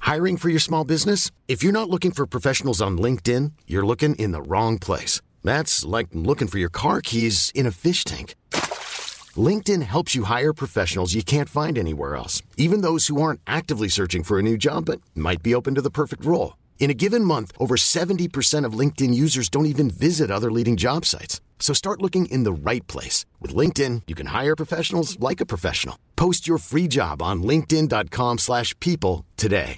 Hiring for your small business? If you're not looking for professionals on LinkedIn, you're looking in the wrong place. That's like looking for your car keys in a fish tank. LinkedIn helps you hire professionals you can't find anywhere else, even those who aren't actively searching for a new job but might be open to the perfect role. In a given month, over 70% of LinkedIn users don't even visit other leading job sites. So start looking in the right place. With LinkedIn, you can hire professionals like a professional. Post your free job on linkedin.com/people today.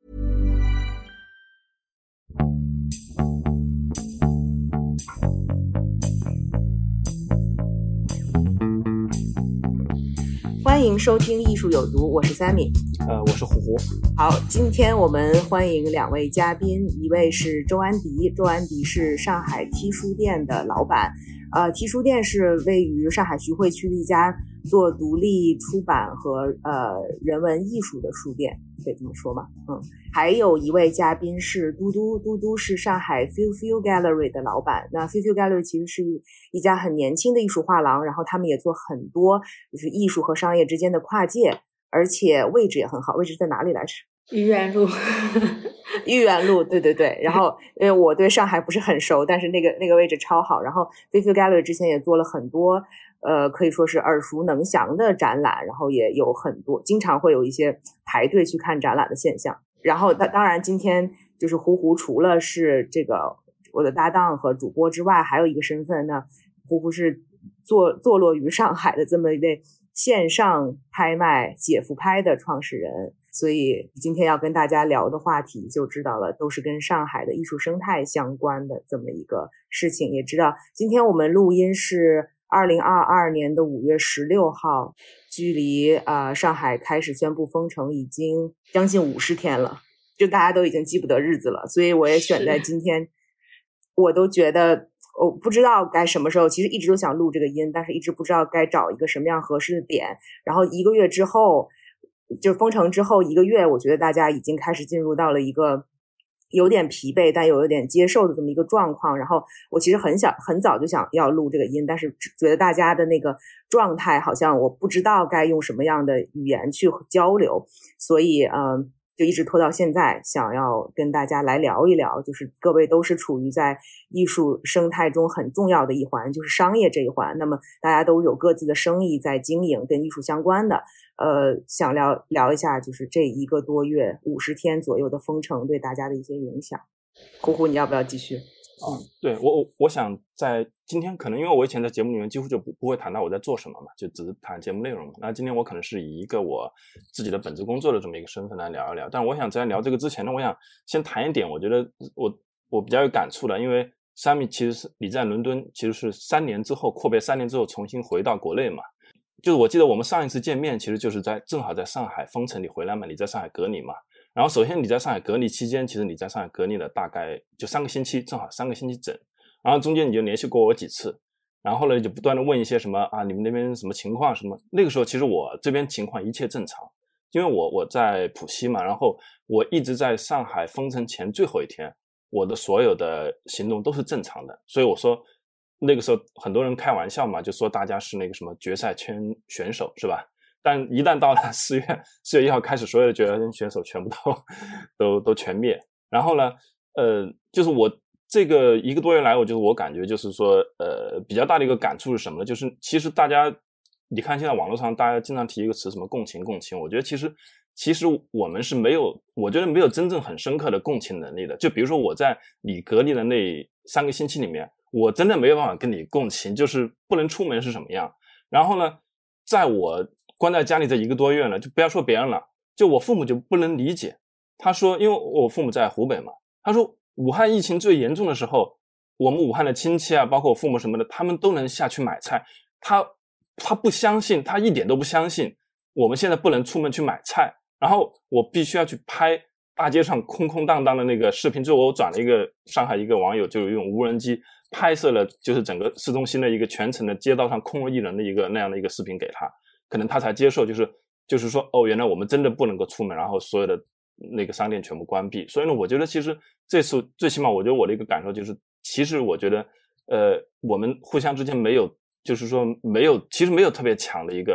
欢迎收听艺术有毒，我是 Sammy， 我是虎虎。 好，今天我们欢迎两位嘉宾，一位是周安迪，周安迪是上海 T 书店的老板，T 书店是位于上海徐汇区的一家做独立出版和人文艺术的书店，可以这么说吗？还有一位嘉宾是嘟嘟，嘟嘟是上海 Feel Gallery 的老板。那 Feel Gallery 其实是一家很年轻的艺术画廊，然后他们也做很多就是艺术和商业之间的跨界，而且位置也很好。位置在哪里来着？ 豫园路。 豫园路，对对对。然后因为我对上海不是很熟，但是那个位置超好。然后 Feel Gallery 之前也做了很多可以说是耳熟能详的展览，然后也有很多经常会有一些排队去看展览的现象。然后当然今天就是胡胡除了是这个我的搭档和主播之外，还有一个身份呢，胡胡是坐落于上海的这么一位线上拍卖姐夫拍的创始人。所以今天要跟大家聊的话题就知道了，都是跟上海的艺术生态相关的这么一个事情。也知道今天我们录音是2022年的5月16号，距离上海开始宣布封城已经将近50天了，就大家都已经记不得日子了。所以我也选在今天，我都觉得我不知道该什么时候，其实一直都想录这个音，但是一直不知道该找一个什么样合适的点。然后1个月之后，就封城之后1个月，我觉得大家已经开始进入到了一个有点疲惫但有点接受的这么一个状况。然后我其实很早就想要录这个音，但是觉得大家的那个状态好像我不知道该用什么样的语言去交流，所以就一直拖到现在，想要跟大家来聊一聊，就是各位都是处于在艺术生态中很重要的一环，就是商业这一环。那么大家都有各自的生意在经营跟艺术相关的，想聊一下就是这1个多月50天左右的封城对大家的一些影响。胡胡，你要不要继续？ 对，我想在今天可能因为我以前在节目里面几乎就不会谈到我在做什么嘛，就只是谈节目内容嘛。那今天我可能是以一个我自己的本职工作的这么一个身份来聊一聊。但我想在聊这个之前呢，我想先谈一点我觉得我比较有感触的，因为 Sammy 其实是你在伦敦其实是3年之后阔别3年之后重新回到国内嘛。就是我记得我们上一次见面其实就是正好在上海封城你回来嘛，你在上海隔离嘛。然后首先你在上海隔离期间，其实你在上海隔离了大概就3个星期，正好3个星期整。然后中间你就联系过我几次，然后呢就不断的问一些什么你们那边什么情况什么。那个时候其实我这边情况一切正常，因为我在浦西嘛，然后我一直在上海封城前最后一天，我的所有的行动都是正常的。所以我说那个时候很多人开玩笑嘛，就说大家是那个什么决赛圈选手是吧？但一旦到了4月1号开始，所有的决赛圈选手全部都全灭。然后呢就是我这个1个多月来，我感觉就是说比较大的一个感触是什么呢？就是其实大家你看现在网络上大家经常提一个词什么共情，我觉得其实我们是我觉得没有真正很深刻的共情能力的。就比如说我在你隔离的那3个星期里面，我真的没有办法跟你共情，就是不能出门是什么样。然后呢在我关在家里这1个多月呢，就不要说别人了，就我父母就不能理解。他说因为我父母在湖北嘛，他说武汉疫情最严重的时候，我们武汉的亲戚包括我父母什么的，他们都能下去买菜。他不相信，他一点都不相信我们现在不能出门去买菜，然后我必须要去拍大街上空空荡荡的那个视频。就我转了一个上海一个网友就用无人机拍摄了就是整个市中心的一个全程的街道上空无一人的那样的一个视频给他，可能他才接受，就是说原来我们真的不能够出门，然后所有的那个商店全部关闭。所以呢我觉得其实这次最起码我觉得我的一个感受就是，其实我觉得我们互相之间没有，就是说其实没有特别强的一个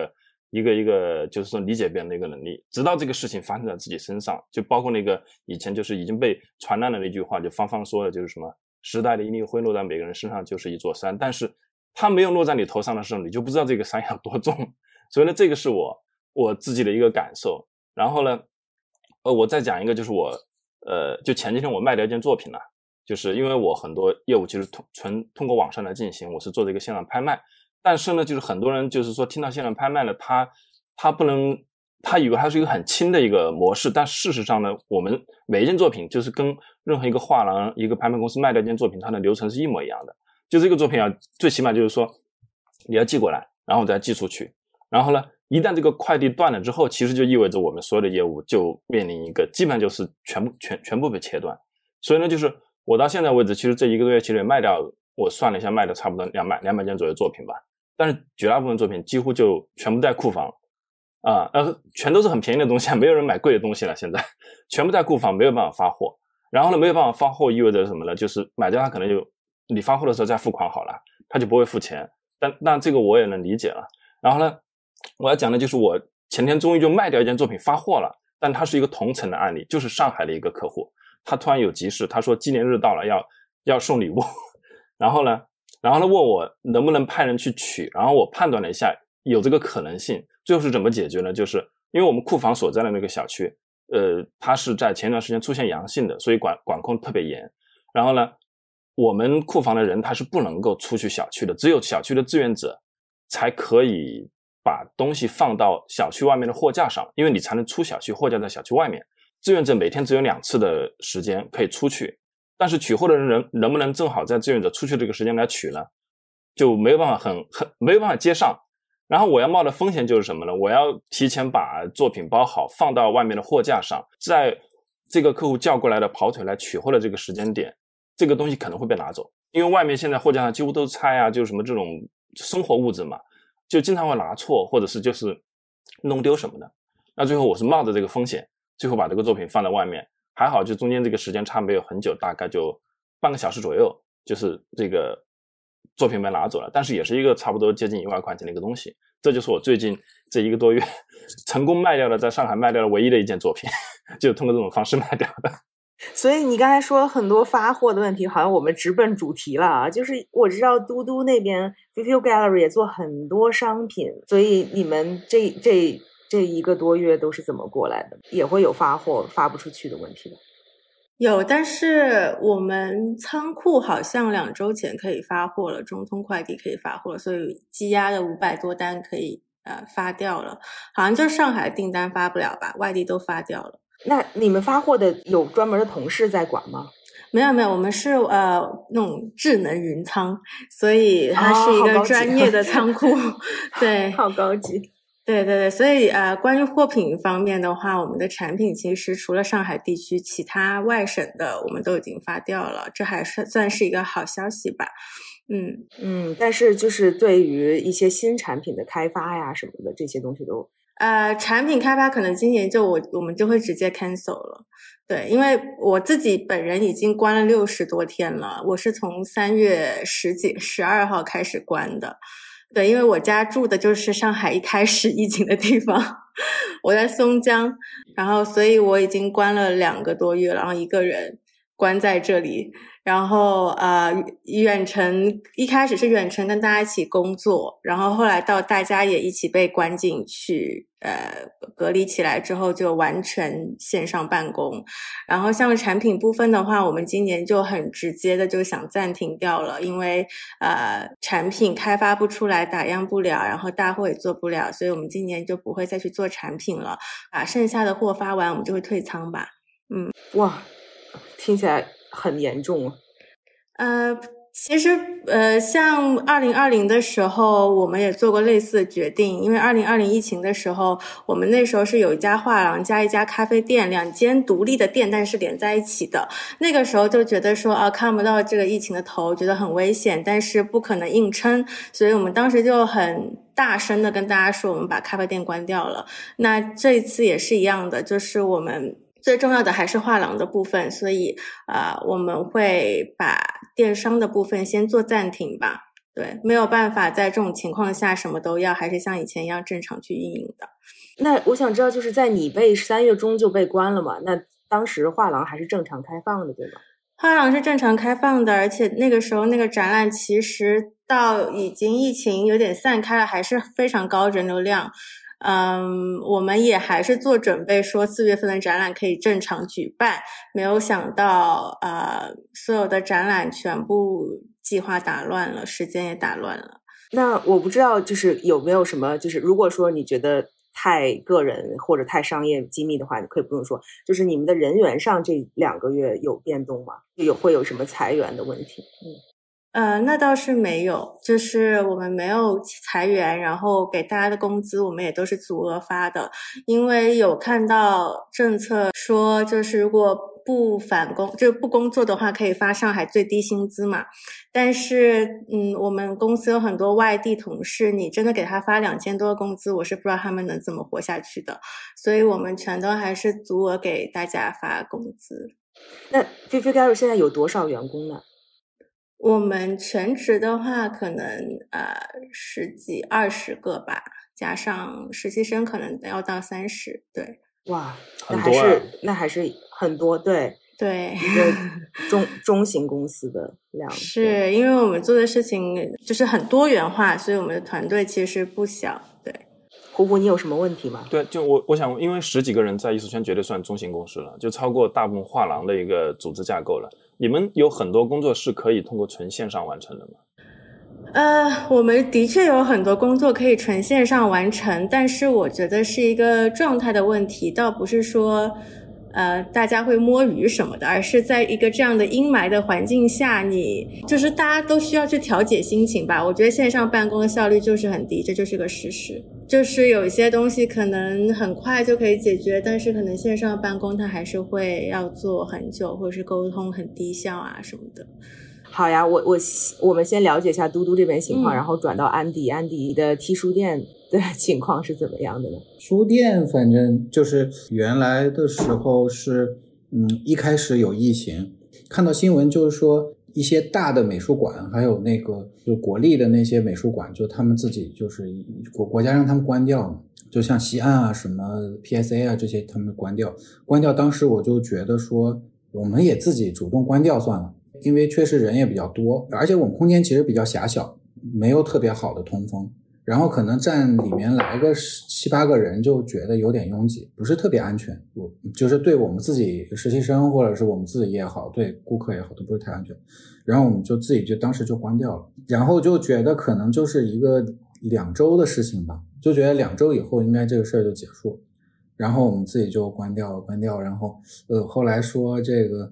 一个就是说理解别人的一个能力，直到这个事情发生在自己身上，就包括那个以前就是已经被传烂的那句话，就方说的就是什么时代的一粒灰落在每个人身上就是一座山，但是它没有落在你头上的时候，你就不知道这个山有多重。所以呢，这个是我自己的一个感受。然后呢，我再讲一个，就是就前几天我卖掉一件作品了，就是因为我很多业务其实纯通过网上来进行，我是做这个线上拍卖。但是呢，就是很多人就是说听到线上拍卖了，他以为它是一个很轻的一个模式，但事实上呢，我们每一件作品就是跟任何一个画廊、一个拍卖公司卖掉一件作品，它的流程是一模一样的。就这个作品最起码就是说你要寄过来，然后再寄出去。然后呢，一旦这个快递断了之后，其实就意味着我们所有的业务就面临一个基本上就是全部被切断。所以呢，就是我到现在为止，其实这1个多月其实也卖掉，我算了一下，卖了差不多200件左右作品吧。但是绝大部分作品几乎就全部在库房全都是很便宜的东西，没有人买贵的东西了，现在全部在库房，没有办法发货。然后呢，没有办法发货意味着什么呢？就是买家他可能就你发货的时候再付款好了，他就不会付钱。但这个我也能理解了。然后呢，我要讲的就是我前天终于就卖掉一件作品发货了，但它是一个同城的案例，就是上海的一个客户，他突然有急事，他说纪念日到了要送礼物，然后呢问我能不能派人去取，然后我判断了一下有这个可能性。最后是怎么解决呢？就是因为我们库房所在的那个小区它是在前段时间出现阳性的，所以管控特别严。然后呢，我们库房的人他是不能够出去小区的，只有小区的志愿者才可以把东西放到小区外面的货架上，因为你才能出小区，货架在小区外面。志愿者每天只有2次的时间可以出去，但是取货的人能不能正好在志愿者出去这个时间来取呢？就没有办法没有办法接上。然后我要冒的风险就是什么呢？我要提前把作品包好放到外面的货架上，在这个客户叫过来的跑腿来取货的这个时间点，这个东西可能会被拿走，因为外面现在货架上几乎都是菜啊，就是什么这种生活物质嘛，就经常会拿错或者是就是弄丢什么的。那最后我是冒着这个风险，最后把这个作品放在外面，还好就中间这个时间差没有很久，大概就半个小时左右，就是这个作品被拿走了，但是也是一个差不多接近1万块钱的一个东西。这就是我最近这1个多月成功卖掉了，在上海卖掉了唯一的一件作品，就通过这种方式卖掉的。 所以你刚才说了很多发货的问题，好像我们直奔主题了啊！就是我知道嘟嘟那边 Vivial Gallery 也做很多商品，所以你们这1个多月都是怎么过来的？也会有发货发不出去的问题的？ 有，但是我们仓库好像2周前可以发货了，中通快递可以发货了，所以积压的500多单可以发掉了。好像就上海订单发不了吧，外地都发掉了。 那你们发货的有专门的同事在管吗？ 没有，我们是那种智能云仓，所以它是一个专业的仓库。对， 好高级。 对，所以关于货品方面的话，我们的产品其实除了上海地区，其他外省的我们都已经发掉了，这还算是一个好消息吧。 但是就是对于一些新产品的开发呀什么的，这些东西都产品开发可能今年我们就会直接 cancel 了。对，因为我自己本人已经关了60多天了，我是从3月12号开始关的。对，因为我家住的就是上海一开始疫情的地方，我在松江，然后所以我已经关了2个多月了，然后一个人关在这里，然后远程一开始是远程跟大家一起工作，然后后来到大家也一起被关进去，隔离起来之后就完全线上办公。然后像产品部分的话，我们今年就很直接的就想暂停掉了，因为产品开发不出来，打样不了，然后大货也做不了，所以我们今年就不会再去做产品了，把剩下的货发完我们就会退仓吧。 哇，听起来很严重啊。 其实像2020的时候我们也做过类似的决定，因为2020疫情的时候，我们那时候是有一家画廊加一家咖啡店，2间独立的店，但是连在一起的。那个时候就觉得说看不到这个疫情的头，觉得很危险，但是不可能硬撑，所以我们当时就很大声的跟大家说我们把咖啡店关掉了。那这一次也是一样的，就是我们最重要的还是画廊的部分，所以我们会把电商的部分先做暂停吧。 对，没有办法在这种情况下什么都要，还是像以前一样正常去运营的。 那我想知道，就是在你被3月中就被关了嘛？那当时画廊还是正常开放的，对吗？ 画廊是正常开放的，而且那个时候那个展览其实到已经疫情有点散开了，还是非常高人流量。我们也还是做准备说4月份的展览可以正常举办，没有想到所有的展览全部计划打乱了，时间也打乱了。 那我不知道就是有没有什么，就是如果说你觉得太个人或者太商业机密的话，你可以不用说，就是你们的人员上这2个月有变动吗？会有什么裁员的问题？ 那倒是没有，就是我们没有裁员，然后给大家的工资我们也都是足额发的，因为有看到政策说，就是如果不工作的话，可以发上海最低薪资嘛。但是我们公司有很多外地同事，你真的给他发2000多的工资，我是不知道他们能怎么活下去的，所以我们全都还是足额给大家发工资。 那 Fifi Gallery 现在有多少员工呢？ 我们全职的话可能10几20个吧，加上实习生可能要到30。对， 哇，那还是很多，对一个中型公司的量。 是因为我们做的事情就是很多元化，所以我们的团队其实不小。对， 胡胡，你有什么问题吗？ 对，就我想，因为10几个人在艺术圈绝对算中型公司了，就超过大部分画廊的一个组织架构了。你们有很多工作是可以通过纯线上完成的吗？ 我们的确有很多工作可以纯线上完成，但是我觉得是一个状态的问题，倒不是说大家会摸鱼什么的，而是在一个这样的阴霾的环境下，你就是大家都需要去调节心情吧。我觉得线上办公的效率就是很低，这就是个事实。就是有一些东西可能很快就可以解决，但是可能线上办公它还是会要做很久，或者是沟通很低效啊什么的。 好呀，我们先了解一下嘟嘟这边情况，然后转到安迪的 T 书店的情况是怎么样的呢？ 书店反正就是原来的时候是一开始有疫情，看到新闻就是说一些大的美术馆还有那个就国立的那些美术馆，就他们自己就是国家让他们关掉嘛，就像西岸啊什么 PSA 啊这些他们关掉，当时我就觉得说我们也自己主动关掉算了，因为确实人也比较多，而且我们空间其实比较狭小，没有特别好的通风，然后可能站里面来个7、8个人就觉得有点拥挤，不是特别安全，就是对我们自己实习生或者是我们自己也好，对顾客也好，都不是太安全，然后我们就自己就当时就关掉了，然后就觉得可能就是一个2周的事情吧，就觉得2周以后应该这个事儿就结束，然后我们自己就关掉，然后后来说这个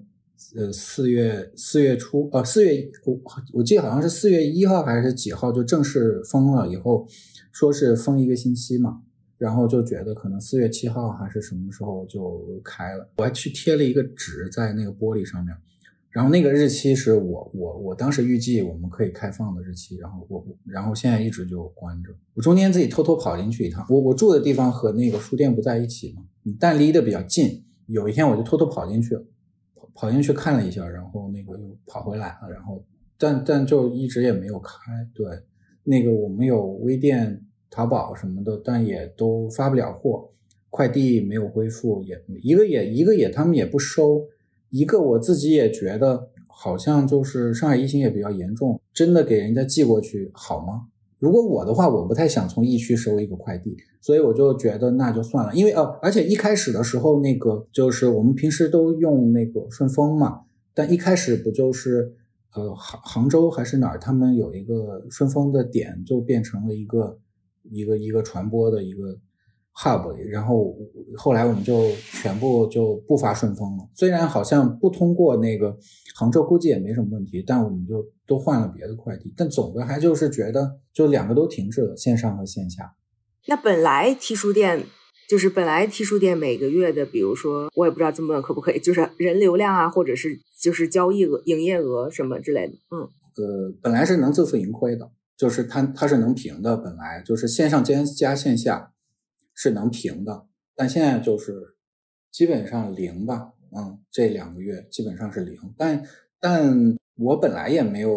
4月初我记得好像是4月1号还是几号就正式封了，以后说是封1个星期嘛，然后就觉得可能4月7号还是什么时候就开了，我还去贴了一个纸在那个玻璃上面，然后那个日期是我当时预计我们可以开放的日期，然后现在一直就关着，我中间自己偷偷跑进去一趟，我住的地方和那个书店不在一起嘛，但离得比较近，有一天我就偷偷跑进去看了一下，然后那个又跑回来了，然后但就一直也没有开。对，那个我们有微店、淘宝什么的，但也都发不了货，快递没有恢复，一个也他们也不收，一个我自己也觉得好像就是上海疫情也比较严重，真的给人家寄过去好吗？如果我的话，我不太想从疫区收一个快递，所以我就觉得那就算了，因为而且一开始的时候那个就是我们平时都用那个顺丰嘛，但一开始不就是杭州还是哪儿，他们有一个顺丰的点，就变成了一个传播的一个 hub， 然后后来我们就全部就不发顺丰了，虽然好像不通过那个杭州估计也没什么问题，但我们就都换了别的快递，但总的还就是觉得就2个都停滞了，线上和线下。 那本来 T 书店每个月的，比如说我也不知道这么问可不可以，就是人流量啊，或者是就是交易额、营业额什么之类的。 本来是能自负盈亏的，就是它是能平的，本来就是线上加线下是能平的，但现在就是基本上0吧，这2个月基本上是0，但我本来也没有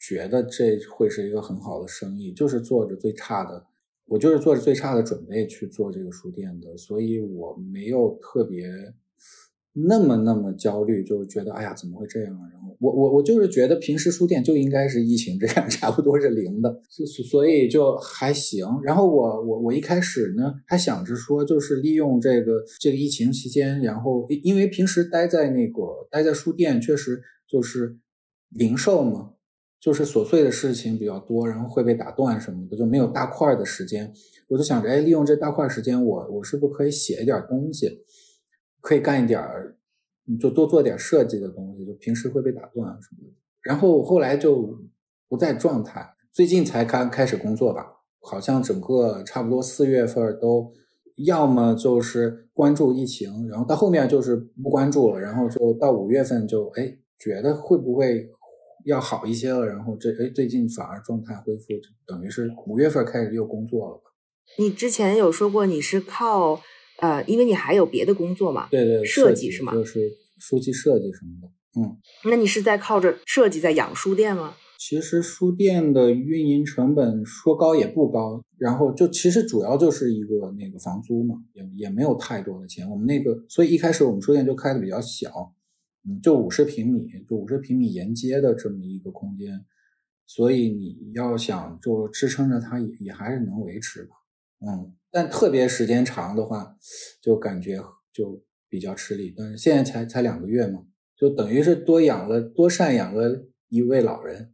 觉得这会是一个很好的生意，就是做着最差的，我就是做着最差的准备去做这个书店的，所以我没有特别那么焦虑，就是觉得哎呀怎么会这样，然后我就是觉得平时书店就应该是疫情这样差不多是零的，所以就还行。然后我一开始呢还想着说就是利用这个疫情期间，然后因为平时待在书店确实就是零售嘛，就是琐碎的事情比较多，然后会被打断什么的，就没有大块的时间。我就想着利用这大块时间我是不是可以写一点东西，可以干一点就多做点设计的东西，就平时会被打断什么的。然后后来就不在状态，最近才开始工作吧，好像整个差不多4月份都要么就是关注疫情，然后到后面就是不关注了，然后就到5月份就觉得会不会要好一些了，然后最近反而状态恢复，等于是5月份开始又工作了吧。 你之前有说过你是靠因为你还有别的工作嘛？ 对， 设计是吗？ 就是书籍设计什么的。 那你是在靠着设计在养书店吗？ 其实书店的运营成本说高也不高，然后就其实主要就是一个那个房租嘛，也没有太多的钱。我们所以一开始我们书店就开的比较小，就50平米沿街的这么一个空间，所以你要想就支撑着它也还是能维持吧。但特别时间长的话就感觉就比较吃力，但是现在才2个月嘛，就等于是多赡养了一位老人。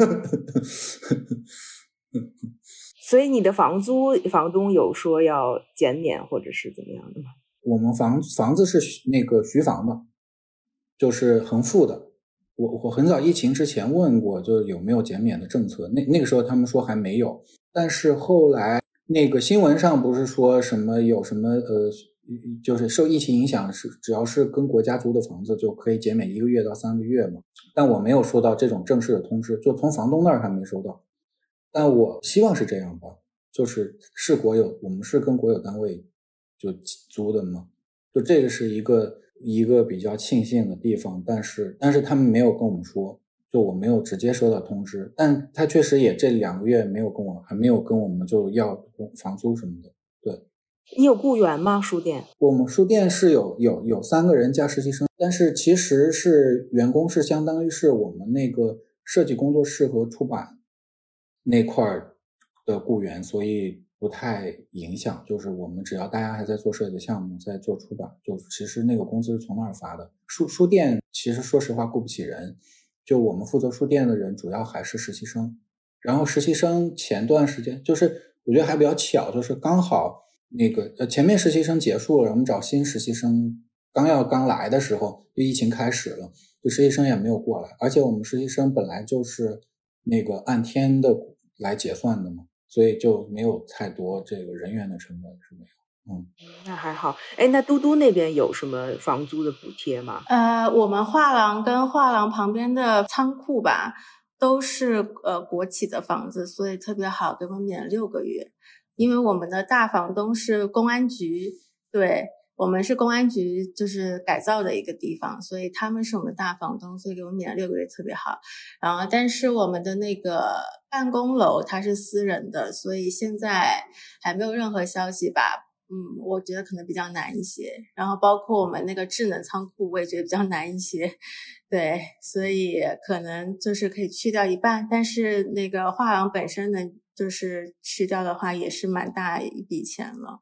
所以你的房东有说要减免或者是怎么样的吗？ 我们房子是那个徐房的，就是横幅的。我很早疫情之前问过，就有没有减免的政策，那个时候他们说还没有，但是后来那个新闻上不是说什么有什么就是受疫情影响只要是跟国家租的房子就可以减免1个月到3个月嘛，但我没有收到这种正式的通知，就从房东那儿还没收到，但我希望是这样吧，就是我们是跟国有单位就租的嘛，就这个是一个比较庆幸的地方，但是他们没有跟我们说，就我没有直接收到通知，但他确实也这2个月还没有跟我们就要房租什么的。对， 你有雇员吗？书店？ 我们书店是有3个人加实习生，但是其实是员工是相当于是我们那个设计工作室和出版那块的雇员，所以不太影响，就是我们只要大家还在做设计项目，在做出版，就其实那个工资是从那儿发的。书店其实说实话雇不起人，就我们负责书店的人主要还是实习生，然后实习生前段时间就是我觉得还比较巧，就是刚好那个前面实习生结束了，我们找新实习生刚来的时候就疫情开始了，就实习生也没有过来，而且我们实习生本来就是那个按天的来结算的嘛，所以就没有太多这个人员的成本是没有。 那还好。那嘟嘟那边有什么房租的补贴吗？ 我们画廊跟画廊旁边的仓库吧，都是国企的房子，所以特别好，给我们免6个月。因为我们的大房东是公安局，对，我们是公安局就是改造的一个地方，所以他们是我们大房东，所以给我们免了6个月特别好。然后但是我们的那个办公楼它是私人的，所以现在还没有任何消息吧。我觉得可能比较难一些，然后包括我们那个智能仓库我也觉得比较难一些，对，所以可能就是可以去掉一半，但是那个画廊本身呢，就是去掉的话也是蛮大一笔钱了。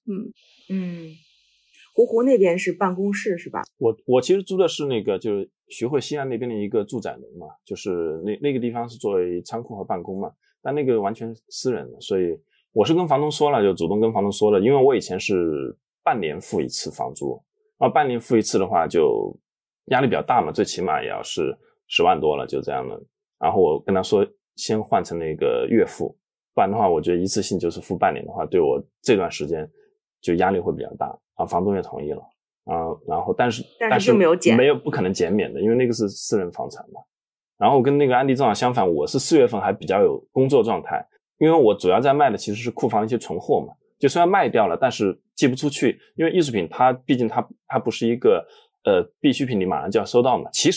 湖那边是办公室是吧？ 我其实租的是那个就是徐汇西岸那边的一个住宅楼嘛，就是那个地方是作为仓库和办公嘛，但那个完全私人的，所以我是跟房东说了，就主动跟房东说了，因为我以前是半年付一次房租，然后半年付一次的话就压力比较大嘛，最起码也要是10万多了，就这样的。然后我跟他说先换成那个月付，不然的话我觉得一次性就是付半年的话，对我这段时间就压力会比较大，啊，房东也同意了，然后但是就没有不可能减免的，因为那个是私人房产嘛。然后跟那个安迪正好相反，我是4月份还比较有工作状态。因为我主要在卖的其实是库房的一些存货嘛，就虽然卖掉了，但是寄不出去，因为艺术品它毕竟它不是一个必需品，你马上就要收到嘛。其实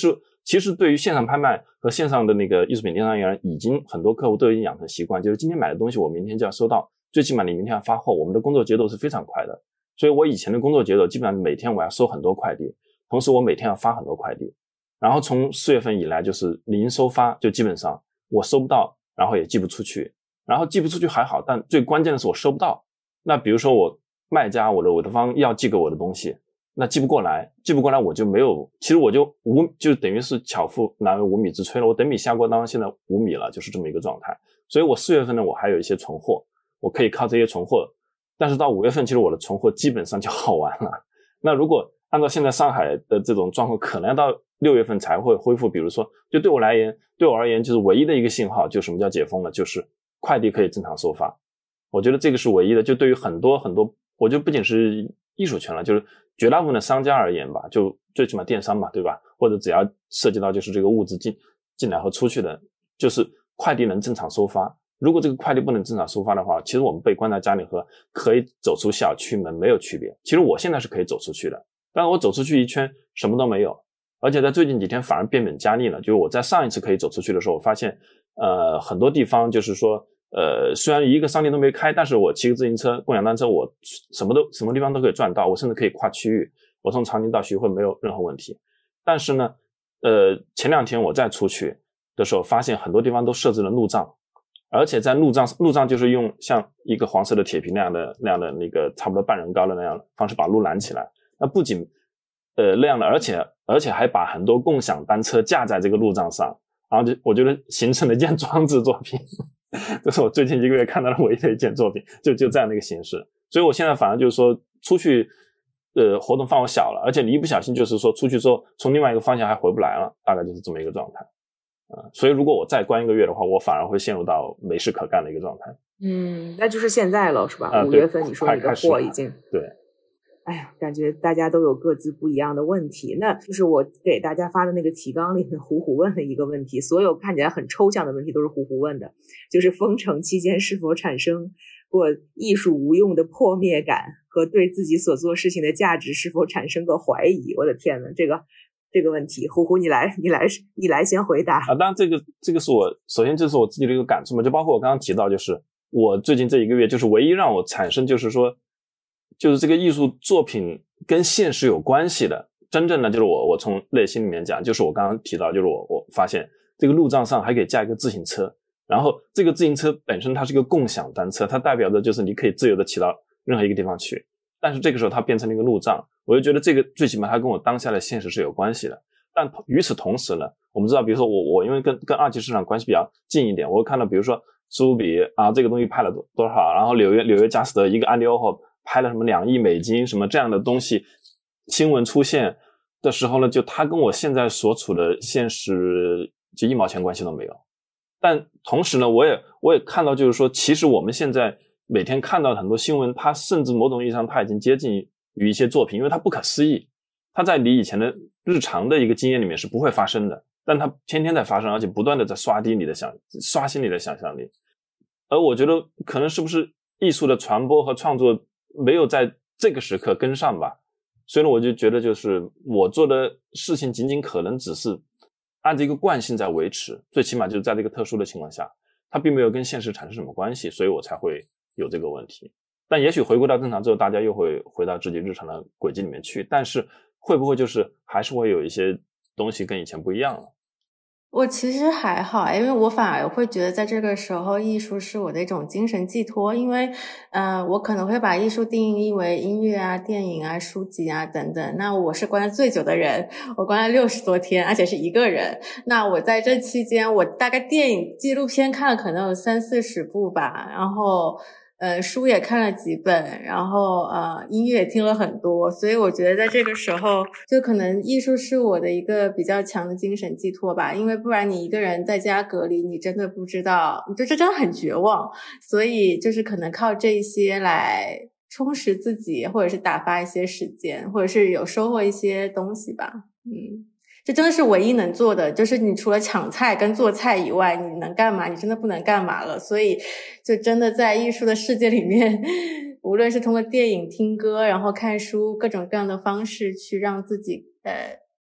其实对于线上拍卖和线上的那个艺术品电商而言，已经很多客户都已经养成习惯，就是今天买的东西我明天就要收到，最起码你明天要发货，我们的工作节奏是非常快的。所以我以前的工作节奏基本上每天我要收很多快递，同时我每天要发很多快递。然后从4月份以来就是零收发，就基本上我收不到，然后也寄不出去。然后寄不出去还好，但最关键的是我收不到。那比如说我卖家我的方要寄给我的东西，那寄不过来我就没有，其实我就等于是巧妇难为无米之炊了，我等米下锅当现在无米了，就是这么一个状态。所以我4月份呢我还有一些存货，我可以靠这些存货，但是到5月份其实我的存货基本上就耗完了。那如果按照现在上海的这种状况，可能要到6月份才会恢复。比如说就对我而言就是唯一的一个信号，就什么叫解封了，就是快递可以正常收发。我觉得这个是唯一的，就对于很多我觉得不仅是艺术圈了，就是绝大部分的商家而言吧，就最起码电商嘛，对吧？或者只要涉及到就是这个物资进来和出去的，就是快递能正常收发。如果这个快递不能正常收发的话，其实我们被关在家里和可以走出小区门没有区别。其实我现在是可以走出去的，但是我走出去一圈什么都没有，而且在最近几天反而变本加厉了。就是我在上一次可以走出去的时候，我发现很多地方就是说虽然一个商店都没开，但是我骑个自行车共享单车，我什么地方都可以转到，我甚至可以跨区域，我从长宁到徐汇没有任何问题。但是呢前2天我再出去的时候，发现很多地方都设置了路障，而且在路障就是用像一个黄色的铁皮那样的那个差不多半人高的那样的方式把路拦起来。那不仅那样的，而且还把很多共享单车架在这个路障上，然后我觉得形成了一件装置作品。这是我最近1个月看到的唯一的一件作品，就这样的一个形式。所以我现在反而就是说出去活动范围小了，而且你一不小心就是说出去之后从另外一个方向还回不来了，大概就是这么一个状态。所以如果我再关1个月的话，我反而会陷入到没事可干的一个状态。 那就是现在了是吧？5月份你说你的货已经对。 哎呀，感觉大家都有各自不一样的问题。那就是我给大家发的那个提纲里面虎虎问了一个问题，所有看起来很抽象的问题都是虎虎问的，就是封城期间是否产生过艺术无用的破灭感和对自己所做事情的价值是否产生过怀疑。我的天哪，这个问题虎虎你来先回答当然这个是我首先这是我自己的一个感触嘛，就包括我刚刚提到，就是我最近这1个月就是唯一让我产生就是说就是这个艺术作品跟现实有关系的，真正的就是我从内心里面讲，就是我刚刚提到，就是我发现这个路障上还可以架一个自行车，然后这个自行车本身它是一个共享单车，它代表的就是你可以自由的骑到任何一个地方去，但是这个时候它变成了一个路障，我就觉得这个最起码它跟我当下的现实是有关系的。但与此同时呢，我们知道比如说我因为跟二级市场关系比较近一点，我会看到比如说苏富比这个东西拍了多少，然后纽约佳士得一个安迪沃霍拍了什么$2亿什么这样的东西，新闻出现的时候呢，就它跟我现在所处的现实就1毛钱关系都没有。但同时呢，我也看到就是说，其实我们现在每天看到的很多新闻，它甚至某种意义上它已经接近于一些作品，因为它不可思议，它在你以前的日常的一个经验里面是不会发生的，但它天天在发生，而且不断的在刷新你的想象力。而我觉得可能是不是艺术的传播和创作没有在这个时刻跟上吧，所以呢我就觉得就是我做的事情仅仅可能只是按照一个惯性在维持，最起码就是在这个特殊的情况下，它并没有跟现实产生什么关系，所以我才会有这个问题。但也许回归到正常之后，大家又会回到自己日常的轨迹里面去，但是会不会就是还是会有一些东西跟以前不一样了？ 我其实还好，因为我反而会觉得在这个时候艺术是我的一种精神寄托，因为我可能会把艺术定义为音乐啊、电影啊、书籍啊等等。那我是关了最久的人，我关了60多天，而且是一个人。那我在这期间，我大概电影纪录片看了可能有30-40部吧，然后书也看了几本，然后音乐也听了很多，所以我觉得在这个时候就可能艺术是我的一个比较强的精神寄托吧，因为不然你一个人在家隔离，你真的不知道，你就真的很绝望，所以就是可能靠这些来充实自己，或者是打发一些时间，或者是有收获一些东西吧。这真的是唯一能做的，就是你除了抢菜跟做菜以外，你能干嘛？你真的不能干嘛了。所以就真的在艺术的世界里面，无论是通过电影、听歌，然后看书，各种各样的方式去让自己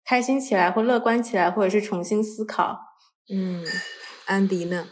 开心起来或乐观起来，或者是重新思考。 安迪呢？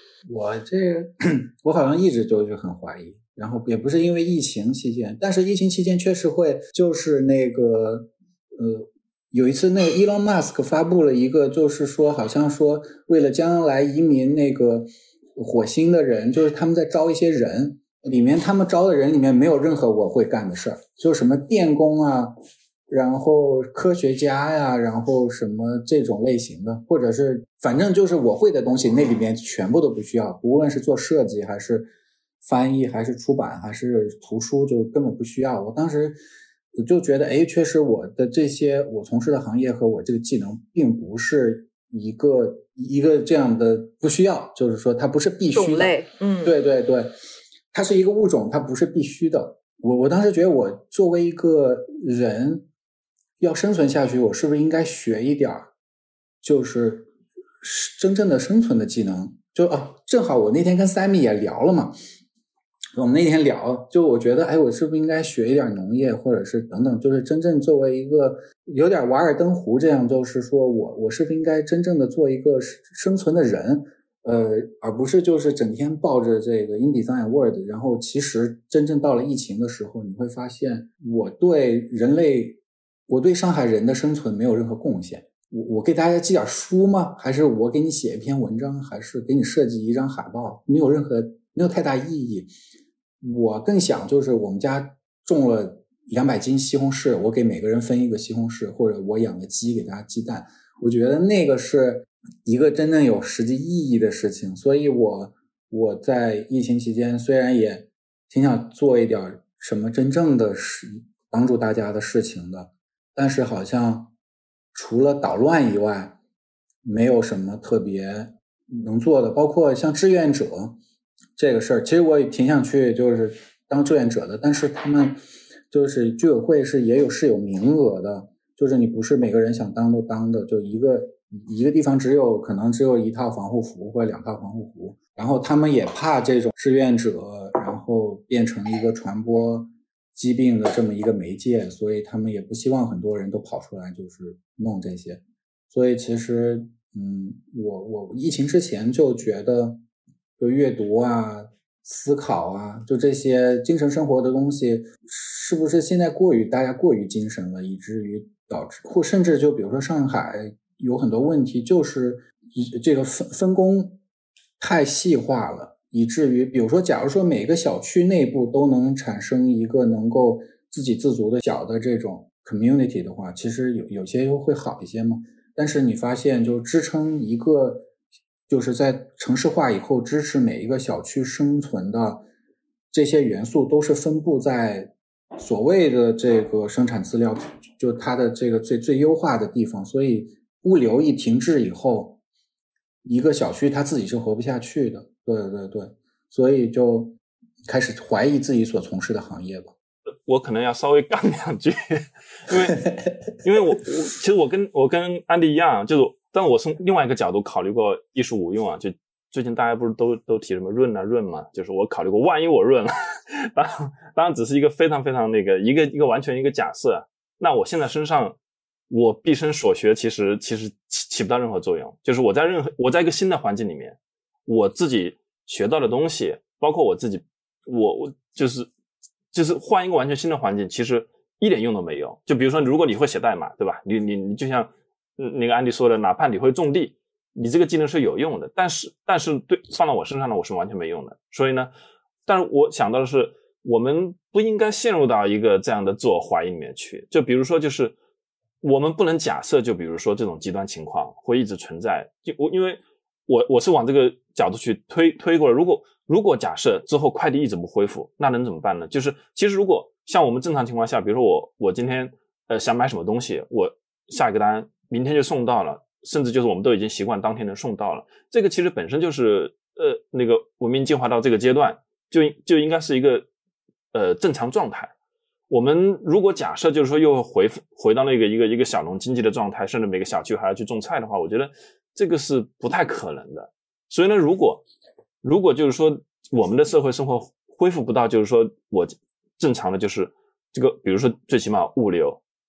我好像一直就是很怀疑，然后也不是因为疫情期间，但是疫情期间确实会就是那个有一次那个 Elon Musk 发布了一个，就是说好像说为了将来移民那个火星的人，就是他们在招一些人，里面他们招的人里面没有任何我会干的事儿，就是什么电工啊，然后科学家呀，然后什么这种类型的，或者是反正就是我会的东西，那里面全部都不需要，无论是做设计还是翻译还是出版还是图书，就根本不需要。我当时我就觉得确实我的这些我从事的行业和我这个技能并不是一个这样的不需要，就是说它不是必须的种类。 对对对，它是一个物种，它不是必须的。我当时觉得我作为一个人要生存下去，我是不是应该学一点就是真正的生存的技能？就正好我那天跟 Sammy 也聊了嘛，我们那天聊，就我觉得我是不是应该学一点农业，或者是等等，就是真正作为一个有点瓦尔登湖这样，就是说我是不是应该真正的做一个生存的人，而不是就是整天抱着这个 InDesign Word， 然后其实真正到了疫情的时候，你会发现我对上海人的生存没有任何贡献。我给大家寄点书吗？还是我给你写一篇文章？还是给你设计一张海报？没有太大意义。我更想就是我们家种了200斤西红柿，我给每个人分一个西红柿，或者我养了鸡给大家鸡蛋，我觉得那个是一个真正有实际意义的事情。所以我在疫情期间虽然也挺想做一点什么真正的帮助大家的事情的，但是好像除了捣乱以外没有什么特别能做的，包括像志愿者这个事儿，其实我也挺想去就是当志愿者的，但是他们就是居委会是有名额的，就是你不是每个人想当都当的，就一个地方可能只有1套防护服或者2套防护服，然后他们也怕这种志愿者然后变成一个传播疾病的这么一个媒介，所以他们也不希望很多人都跑出来就是弄这些。所以其实我疫情之前就觉得就阅读啊思考啊就这些精神生活的东西是不是现在大家过于精神了，以至于导致或甚至就比如说上海有很多问题就是这个分工太细化了，以至于比如说假如说每个小区内部都能产生一个能够自给自足的小的这种 community 的话，其实有些会好一些嘛。但是你发现就支撑一个就是在城市化以后支持每一个小区生存的这些元素都是分布在所谓的这个生产资料就它的这个最优化的地方，所以物流一停滞以后一个小区它自己是活不下去的。对对对，所以就开始怀疑自己所从事的行业吧。 我可能要稍微杠2句，因为我其实我跟安迪一样，就是但我从另外一个角度考虑过艺术无用啊，就最近大家不是都提什么润嘛，就是我考虑过万一我润了，当然只是一个非常非常那个一个完全一个假设。那我现在身上我毕生所学其实起不到任何作用，就是我在一个新的环境里面，我自己学到的东西，包括我自己我就是换一个完全新的环境，其实一点用都没有。就比如说如果你会写代码，对吧，你就像那个安迪说的，哪怕你会种地，你这个技能是有用的，但是对放到我身上呢，我是完全没用的。所以呢，但是我想到的是我们不应该陷入到一个这样的自我怀疑里面去。就比如说就是我们不能假设就比如说这种极端情况会一直存在，因为我是往这个角度去推过来。如果假设之后快递一直不恢复，那能怎么办呢？就是其实如果像我们正常情况下，比如说我今天想买什么东西，我下一个单明天就送到了，甚至就是我们都已经习惯当天能送到了，这个其实本身就是那个文明进化到这个阶段就应该是一个正常状态。我们如果假设就是说又回到那个一个小农经济的状态，甚至每个小区还要去种菜的话，我觉得这个是不太可能的。所以呢，如果就是说我们的社会生活恢复不到就是说我正常的就是这个比如说最起码物流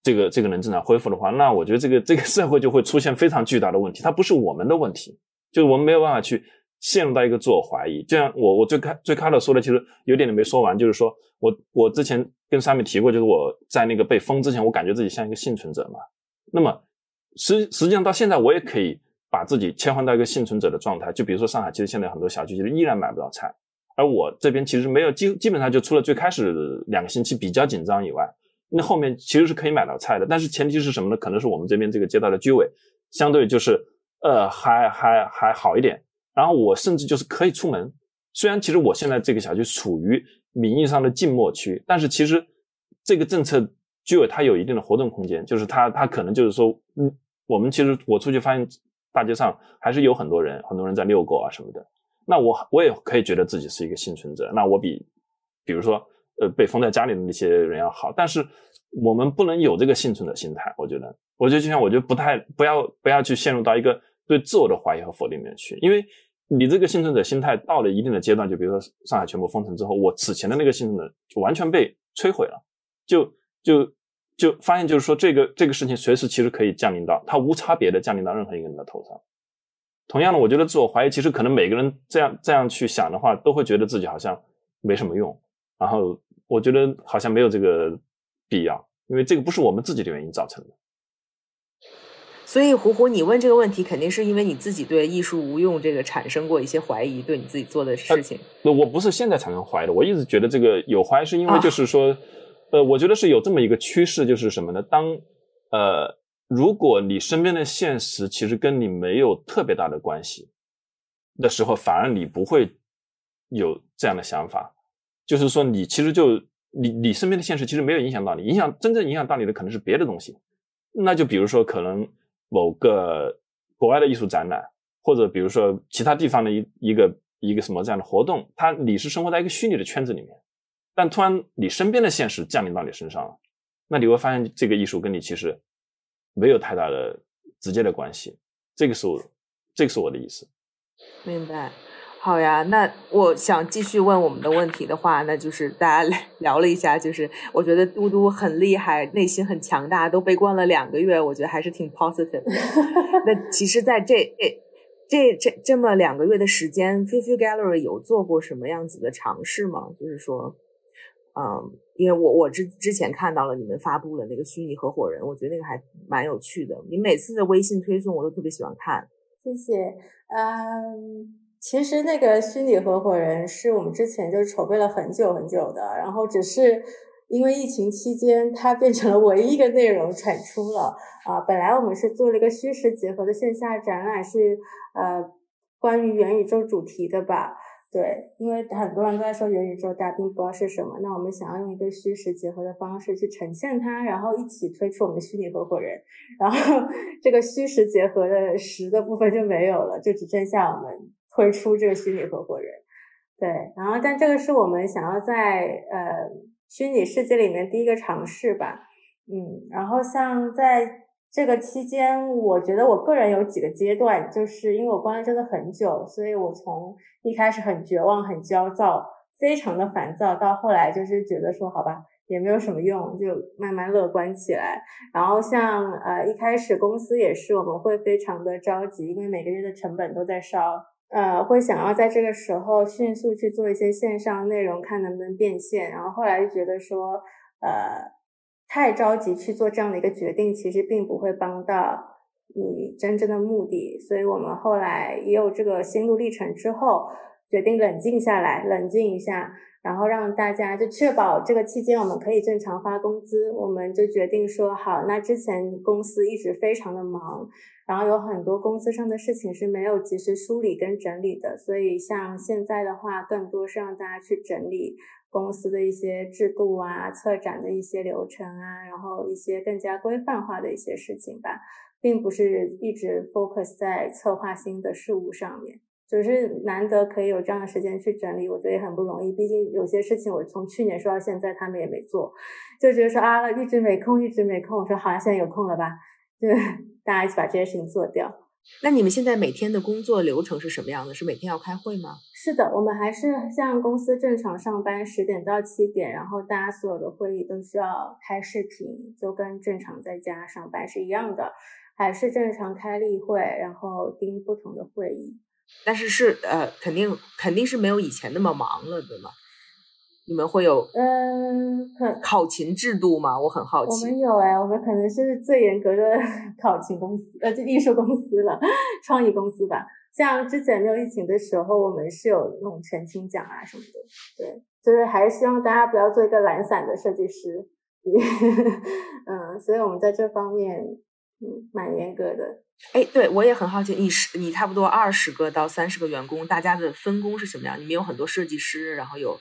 这个能正常恢复的话，那我觉得这个社会就会出现非常巨大的问题，它不是我们的问题，就是我们没有办法去陷入到一个自我怀疑。就像我最开始说的，其实有点没说完，就是说我之前跟Sammy提过，就是我在那个被封之前，我感觉自己像一个幸存者嘛。那么实际上到现在，我也可以把自己切换到一个幸存者的状态。就比如说上海，其实现在很多小区其实依然买不到菜，而我这边其实没有基本上就除了最开始2个星期比较紧张以外，那后面其实是可以买到菜的。但是前提是什么呢？可能是我们这边这个街道的居委相对就是还好一点。然后我甚至就是可以出门，虽然其实我现在这个小区处于名义上的禁默区，但是其实这个政策居委它有一定的活动空间，就是它可能就是说，我们其实我出去发现大街上还是有很多人在遛狗啊什么的。那我也可以觉得自己是一个幸存者，那我比如说被封在家里的那些人要好，但是我们不能有这个幸存者心态。我觉得就像我觉得不要去陷入到一个对自我的怀疑和否定里面去，因为你这个幸存者心态到了一定的阶段，就比如说上海全部封城之后，我此前的那个幸存者就完全被摧毁了，就发现就是说这个事情随时其实可以降临到，它无差别的降临到任何一个人的头上。同样的，我觉得自我怀疑其实可能每个人这样去想的话，都会觉得自己好像没什么用，然后我觉得好像没有这个必要，因为这个不是我们自己的原因造成的。 所以胡胡，你问这个问题肯定是因为你自己对艺术无用这个产生过一些怀疑，对你自己做的事情。 我不是现在产生怀疑的，我一直觉得这个有怀疑是因为就是说我觉得是有这么一个趋势，就是什么呢？如果你身边的现实其实跟你没有特别大的关系的时候，反而你不会有这样的想法，就是说你其实你身边的现实其实没有影响到你，真正影响到你的可能是别的东西。那就比如说可能某个国外的艺术展览，或者比如说其他地方的一个什么这样的活动，你是生活在一个虚拟的圈子里面，但突然你身边的现实降临到你身上了，那你会发现这个艺术跟你其实没有太大的直接的关系。这个是我的意思。 明白。好呀，那我想继续问我们的问题的话，那就是大家聊了一下，就是我觉得嘟嘟很厉害，内心很强大，都被关了2个月，我觉得还是挺 positive 的。那其实在这么2个月的时间 Fifi Gallery 有做过什么样子的尝试吗？就是说因为我之前看到了你们发布了那个虚拟合伙人，我觉得那个还蛮有趣的，你每次的微信推送我都特别喜欢看。 谢谢。其实那个虚拟合伙人是我们之前就筹备了很久很久的，然后只是因为疫情期间它变成了唯一一个内容产出了本来我们是做了一个虚实结合的线下展览，是关于元宇宙主题的吧。对，因为很多人都在说元宇宙，大家并不知道是什么，那我们想要用一个虚实结合的方式去呈现它，然后一起推出我们的虚拟合伙人，然后这个虚实结合的实的部分就没有了，就只剩下我们推出这个虚拟合伙人。对，然后但这个是我们想要在虚拟世界里面第一个尝试吧。然后像在这个期间，我觉得我个人有几个阶段，就是因为我关了真的很久，所以我从一开始很绝望很焦躁，非常的烦躁，到后来就是觉得说好吧也没有什么用，就慢慢乐观起来。然后像一开始公司也是我们会非常的着急，因为每个月的成本都在烧，会想要在这个时候迅速去做一些线上内容，看能不能变现。然后后来就觉得说太着急去做这样的一个决定，其实并不会帮到你真正的目的。所以我们后来也有这个心路历程之后，决定冷静下来，冷静一下，然后让大家就确保这个期间我们可以正常发工资。我们就决定说好，那之前公司一直非常的忙，然后有很多公司上的事情是没有及时梳理跟整理的，所以像现在的话更多是让大家去整理公司的一些制度啊，策展的一些流程啊，然后一些更加规范化的一些事情吧，并不是一直 focus 在策划新的事物上面。就是难得可以有这样的时间去整理，我觉得也很不容易，毕竟有些事情我从去年说到现在他们也没做，就觉得说一直没空，我说好像现在有空了吧，就大家一起把这些事情做掉。 那你们现在每天的工作流程是什么样的？是每天要开会吗？ 是的，我们还是像公司正常上班10点到7点，然后大家所有的会议都需要开视频，就跟正常在家上班是一样的，还是正常开例会，然后盯不同的会议。 但是肯定是没有以前那么忙了，对吗？你们会有考勤制度吗？我很好奇。 我们有我们可能是最严格的考勤公司，就艺术公司了，创意公司吧。像之前没有疫情的时候，我们是有那种全勤奖啊什么的。对，就是还是希望大家不要做一个懒散的设计师。所以我们在这方面蛮严格的。 对，我也很好奇，你差不多20个到30个员工，大家的分工是什么样？你们有很多设计师，然后有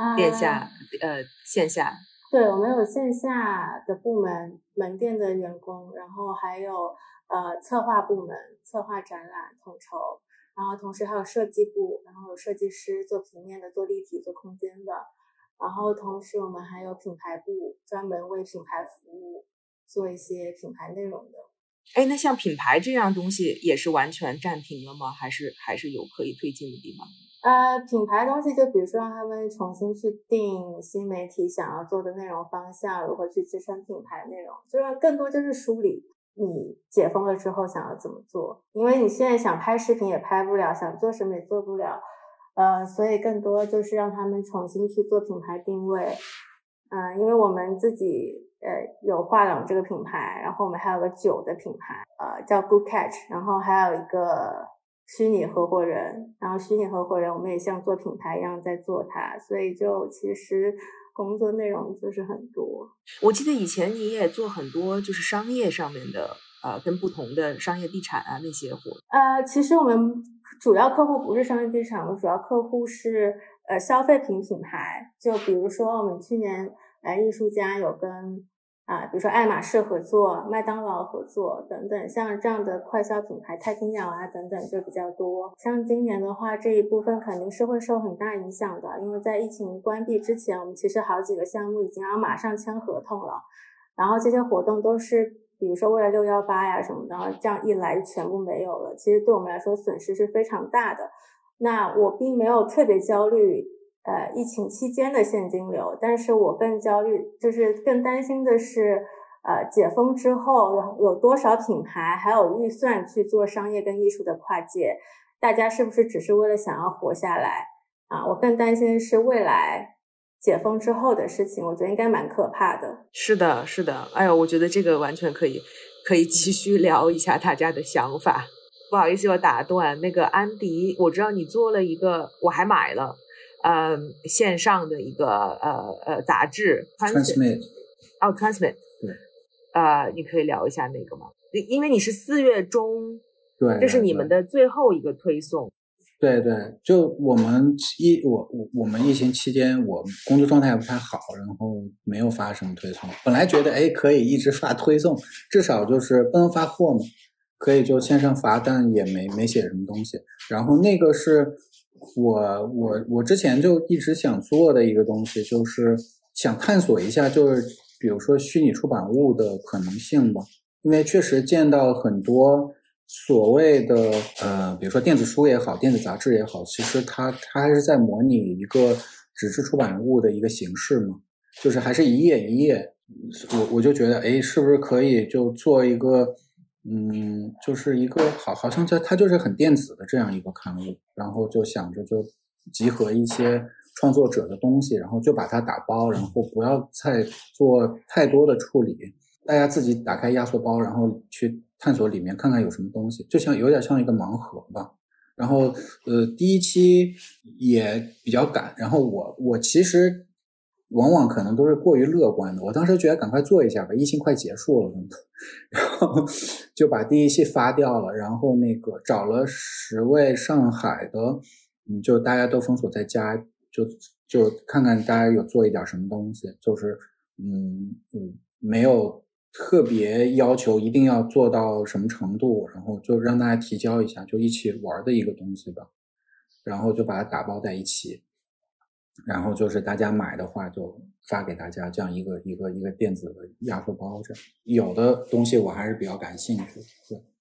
线下。 对，我们有线下的部门，门店的员工，然后还有策划部门，策划展览统筹，然后同时还有设计部，然后有设计师做平面的，做立体，做空间的，然后同时我们还有品牌部，专门为品牌服务，做一些品牌内容的。 那像品牌这样东西也是完全暂停了吗？还是有可以推进的地方？ 品牌东西就比如说让他们重新去定新媒体想要做的内容方向，如何去支撑品牌内容，就是更多就是梳理你解封了之后想要怎么做，因为你现在想拍视频也拍不了，想做什么也做不了，所以更多就是让他们重新去做品牌定位。因为我们自己有画廊这个品牌，然后我们还有个酒的品牌叫 Good Catch， 然后还有一个虚拟合伙人，然后虚拟合伙人我们也像做品牌一样在做它，所以就其实工作内容就是很多。 我记得以前你也做很多就是商业上面的跟不同的商业地产那些活。 其实我们主要客户不是商业地产，我们主要客户是消费品品牌，就比如说我们去年艺术家有跟比如说爱马仕合作，麦当劳合作等等，像这样的快消品牌，太平鸟等等就比较多。像今年的话，这一部分肯定是会受很大影响的，因为在疫情关闭之前，我们其实好几个项目已经要马上签合同了，然后这些活动都是比如说为了618什么的，这样一来全部没有了，其实对我们来说损失是非常大的。那我并没有特别焦虑疫情期间的现金流，但是我更焦虑，就是更担心的是解封之后有多少品牌还有预算去做商业跟艺术的跨界，大家是不是只是为了想要活下来我更担心的是未来解封之后的事情，我觉得应该蛮可怕的。 是的，是的，我觉得这个完全可以继续聊一下大家的想法。不好意思，我打断。那个安迪，我知道你做了一个，我还买了线上的一个杂志 Transmit Transmit 对你可以聊一下那个吗？因为你是4月中， 对， 这是你们的最后一个推送。 对，就我们疫情期间，我工作状态不太好，然后没有发什么推送。本来觉得可以一直发推送，至少就是不能发货嘛，可以就线上发，但也没写什么东西。然后那个是我之前就一直想做的一个东西，就是想探索一下，就是比如说虚拟出版物的可能性吧，因为确实见到很多所谓的比如说电子书也好，电子杂志也好，其实它还是在模拟一个纸质出版物的一个形式嘛，就是还是一页一页。我就觉得是不是可以就做一个就是一个好像它就是很电子的这样一个刊物，然后就想着就集合一些创作者的东西，然后就把它打包，然后不要再做太多的处理，大家自己打开压缩包，然后去探索里面看看有什么东西，就有点像一个盲盒吧。然后第一期也比较赶，然后我其实往往可能都是过于乐观的，我当时觉得赶快做一下吧，疫情快结束了，然后就把第一期发掉了，然后那个找了10位上海的就大家都封锁在家，就看看大家有做一点什么东西，就是没有特别要求一定要做到什么程度，然后就让大家提交一下，就一起玩的一个东西吧，然后就把它打包在一起，然后就是大家买的话就发给大家，这样一个电子的压缩包，这有的东西我还是比较感兴趣。对，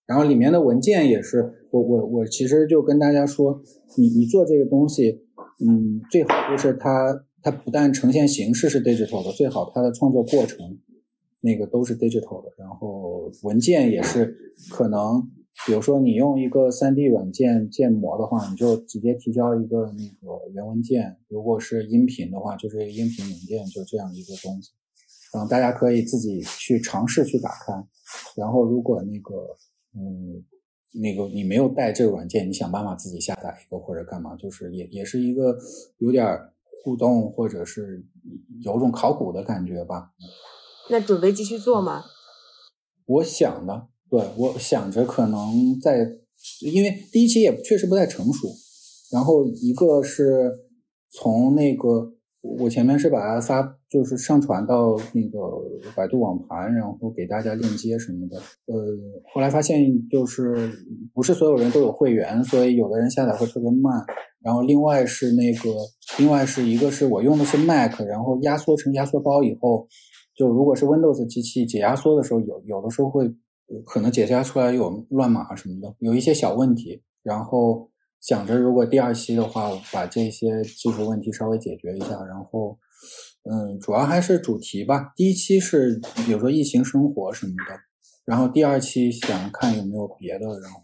然后里面的文件也是，我其实就跟大家说，你做这个东西，最好就是它不但呈现形式是 digital 的，最好它的创作过程那个都是 digital 的，然后文件也是可能，比如说你用一个 3D 软件建模的话，你就直接提交一个那个原文件，如果是音频的话，就是一个音频文件，就这样一个东西，然后大家可以自己去尝试去打开，然后如果那个你没有带这个软件，你想办法自己下载一个或者干嘛，就是也是一个有点互动或者是有种考古的感觉吧。 那准备继续做吗？ 我想的，对，我想着可能因为第一期也确实不太成熟，然后一个是从那个我前面是把它就是上传到那个百度网盘，然后给大家链接什么的。后来发现就是不是所有人都有会员，所以有的人下载会特别慢。然后另外是一个是我用的是 Mac， 然后压缩成压缩包以后，就如果是 Windows 机器解压缩的时候，有的时候会可能解压出来有乱码什么的，有一些小问题。然后想着如果第2期的话，把这些技术问题稍微解决一下，然后主要还是主题吧。第1期是比如说疫情生活什么的，然后第2期想看有没有别的，然后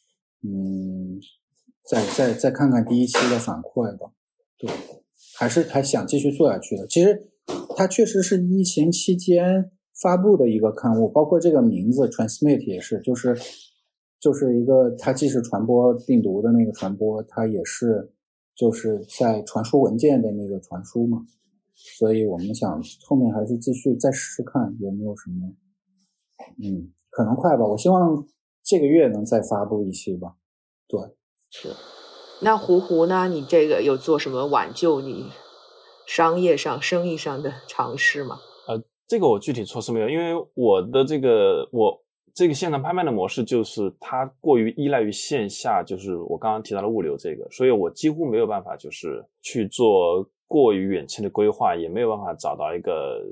再看看第1期的反馈吧。对，还想继续做下去的。其实它确实是疫情期间发布的一个刊物，包括这个名字 Transmit 也是，就是一个它既是传播病毒的那个传播，它也是就是在传输文件的那个传输嘛。所以我们想后面还是继续再试试看有没有什么可能快吧，我希望这个月能再发布一期吧。对， 是。那胡呢？你这个有做什么挽救你商业上、生意上的尝试吗？ 这个我具体措施没有，因为我这个现场拍卖的模式就是它过于依赖于线下，就是我刚刚提到的物流这个，所以我几乎没有办法就是去做过于远期的规划，也没有办法找到一个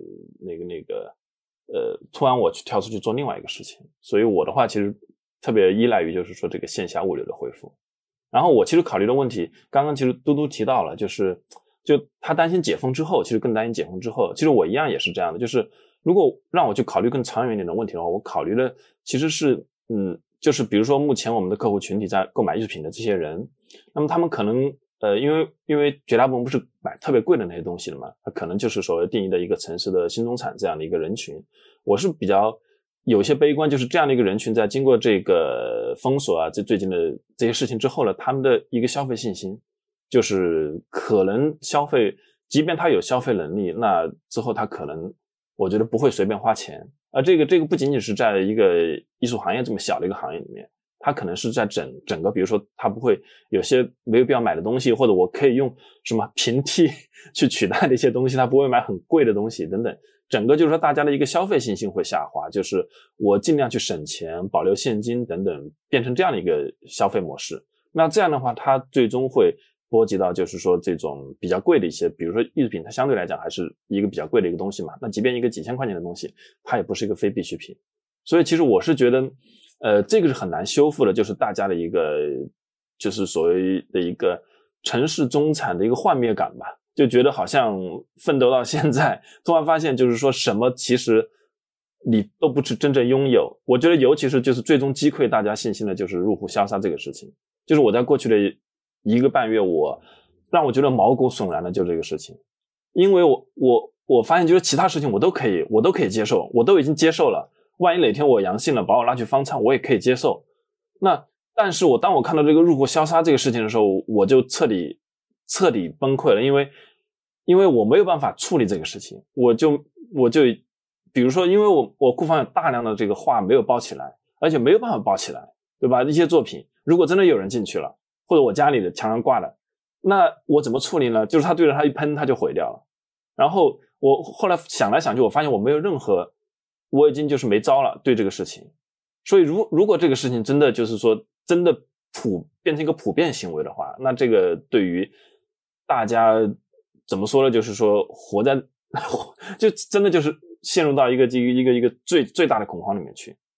突然我去跳出去做另外一个事情，所以我的话其实特别依赖于就是说这个线下物流的恢复。然后我其实考虑的问题，刚刚其实嘟嘟提到了，就他担心解封之后，其实更担心解封之后，其实我一样也是这样的，就是如果让我去考虑更长远一点的问题的话，我考虑的其实是就是比如说目前我们的客户群体在购买艺术品的这些人，那么他们可能因为绝大部分不是买特别贵的那些东西的嘛，他可能就是所谓定义的一个城市的新中产这样的一个人群。我是比较有些悲观，就是这样的一个人群在经过这个封锁啊，最近的这些事情之后呢，他们的一个消费信心就是可能消费，即便他有消费能力，那之后他可能我觉得不会随便花钱。这个不仅仅是在一个艺术行业这么小的一个行业里面，他可能是在整个，比如说他不会有些没有必要买的东西，或者我可以用什么平替去取代的一些东西，他不会买很贵的东西等等。整个就是说大家的一个消费信心会下滑，就是我尽量去省钱，保留现金等等，变成这样的一个消费模式。那这样的话，它最终会波及到就是说这种比较贵的一些，比如说艺术品，它相对来讲还是一个比较贵的一个东西嘛。那即便一个几千块钱的东西，它也不是一个非必需品。所以其实我是觉得，这个是很难修复的，就是大家的一个，就是所谓的一个城市中产的一个幻灭感吧。就觉得好像奋斗到现在，突然发现就是说什么其实你都不是真正拥有。我觉得尤其是就是最终击溃大家信心的就是入户消杀这个事情。就是我在过去的1个半月，让我觉得毛骨悚然的就这个事情。因为我发现就是其他事情我都可以接受，我都已经接受了。万一哪天我阳性了，把我拉去方舱，我也可以接受。但是当我看到这个入户消杀这个事情的时候，我就彻底崩溃了，因为我没有办法处理这个事情，我就比如说，因为我库房有大量的这个画没有包起来，而且没有办法包起来，对吧？一些作品如果真的有人进去了，或者我家里的墙上挂了，那我怎么处理呢？就是他对着它一喷，它就毁掉了。然后我后来想来想去，我发现我没有我已经就是没招了对这个事情。所以如果这个事情真的就是说真的变成一个普遍行为的话，那这个对于大家怎么说呢？就是说就真的就是陷入到一个最大的恐慌里面去。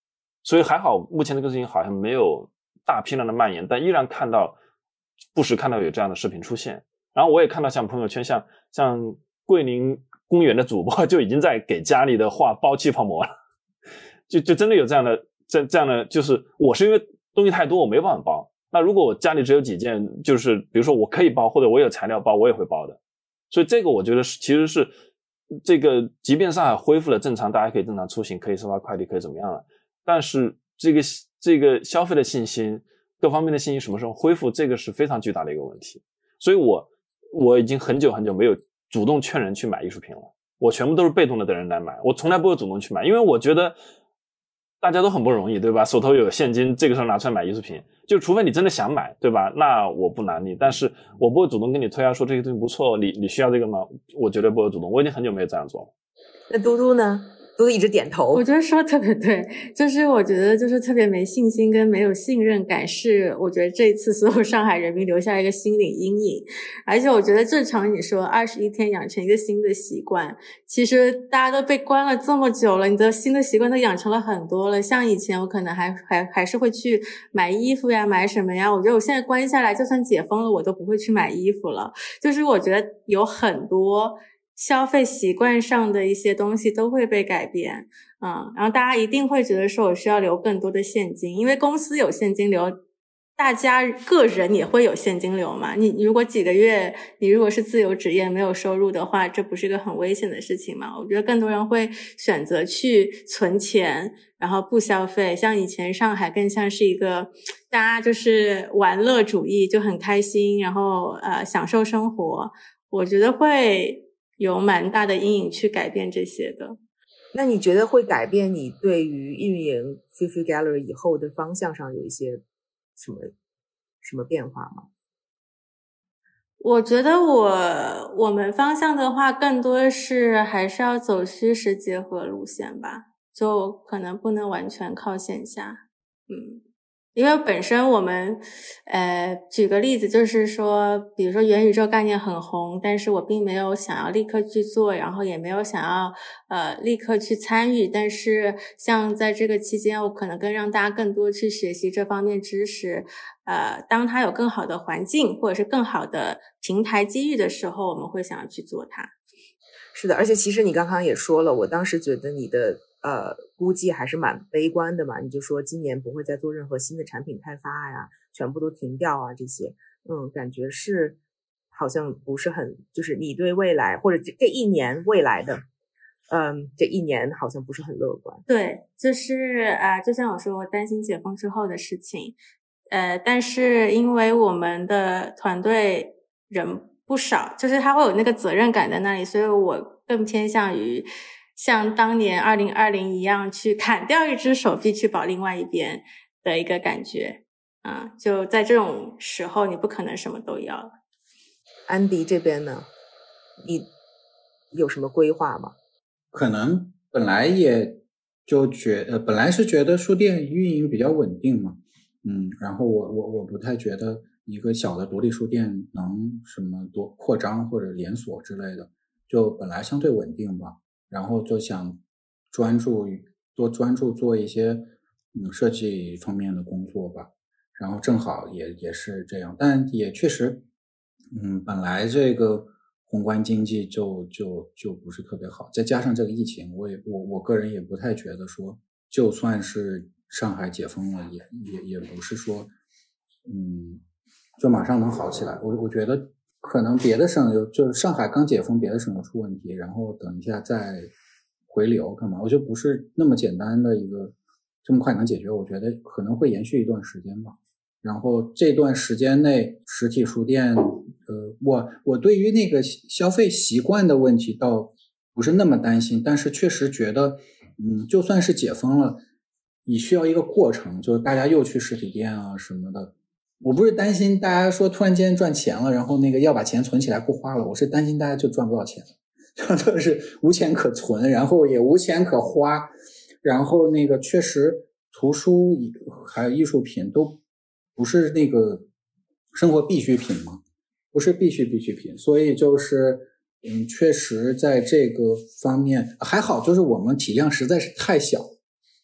所以还好目前这个事情好像没有大批量的蔓延，但依然不时看到有这样的视频出现。然后我也看到像朋友圈像桂林公园的主播就已经在给家里的画包气泡膜了，就真的有这样的，就是我是因为东西太多我没办法包，那如果我家里只有几件，就是比如说我可以包或者我有材料包，我也会包的。所以这个我觉得其实是这个，即便上海恢复了正常，大家可以正常出行，可以收发快递，可以怎么样了，但是这个消费的信心各方面的信心什么时候恢复，这个是非常巨大的一个问题。所以我已经很久没有主动劝人去买艺术品了，我全部都是被动的等人来买，我从来不会主动去买，因为我觉得大家都很不容易，对吧？手头有现金，这个时候拿出来买艺术品，就除非你真的想买，对吧？那我不拦你，但是我不会主动跟你推说这个东西不错，你需要这个吗？我绝对不会主动，我已经很久没有这样做了。 那嘟嘟呢？嘟嘟一直点头。 我觉得说特别对，就是我觉得就是特别没信心跟没有信任感，是我觉得这一次所有上海人民留下一个心理阴影。而且我觉得正常你说21天养成一个新的习惯，其实大家都被关了这么久了，你的新的习惯都养成了很多了。像以前我可能还是会去买衣服呀，买什么呀，我觉得我现在关下来就算解封了我都不会去买衣服了。就是我觉得有很多消费习惯上的一些东西都会被改变，然后大家一定会觉得说我需要留更多的现金，因为公司有现金流，大家个人也会有现金流嘛。你如果几个月，你如果是自由职业没有收入的话，这不是一个很危险的事情嘛？我觉得更多人会选择去存钱，然后不消费。像以前上海更像是一个大家就是玩乐主义，就很开心，然后享受生活。我觉得会有蛮大的阴影去改变这些的。 那你觉得会改变你对于运营 Fifi Gallery 以后的方向上有一些什么变化吗？ 我觉得我们方向的话更多是还是要走虚实结合路线吧，就可能不能完全靠线下。因为本身我们举个例子，就是说比如说元宇宙概念很红，但是我并没有想要立刻去做，然后也没有想要立刻去参与，但是像在这个期间我可能让大家更多去学习这方面知识，当它有更好的环境或者是更好的平台机遇的时候，我们会想要去做它。 是的，而且其实你刚刚也说了，我当时觉得你的估计还是蛮悲观的嘛，你就说今年不会再做任何新的产品开发呀，全部都停掉啊这些，感觉是好像不是很，就是你对未来或者这一年未来的，这一年好像不是很乐观。 对，就是就像我说，我担心解封之后的事情，但是因为我们的团队人不少，就是他会有那个责任感在那里，所以我更偏向于像当年2020一样去砍掉一只手臂去保另外一边的一个感觉就在这种时候你不可能什么都要了。 安迪这边呢，你有什么规划吗？ 可能本来也就本来是觉得书店运营比较稳定嘛，然后我不太觉得一个小的独立书店能什么多扩张或者连锁之类的，就本来相对稳定吧，然后就想多专注做一些设计方面的工作吧，然后正好也是这样，但也确实本来这个宏观经济就不是特别好，再加上这个疫情，我个人也不太觉得说，就算是上海解封了，也不是说就马上能好起来。我觉得可能别的省就是上海刚解封，别的省有出问题，然后等一下再回流干嘛？我觉得不是那么简单的一个这么快能解决，我觉得可能会延续一段时间吧。然后这段时间内，实体书店，我对于那个消费习惯的问题倒不是那么担心，但是确实觉得，就算是解封了，也需要一个过程，就是大家又去实体店啊什么的。我不是担心大家说突然间赚钱了，然后那个要把钱存起来不花了，我是担心大家就赚不到钱了，就是无钱可存，然后也无钱可花，然后那个确实图书还有艺术品都不是那个生活必需品嘛，不是必需品，所以就是确实在这个方面还好，就是我们体量实在是太小，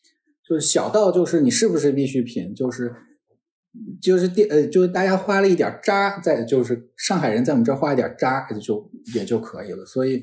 就是小到就是你是不是必需品，就是大家花了一点渣，就是上海人在我们这儿花一点渣也就可以了。所以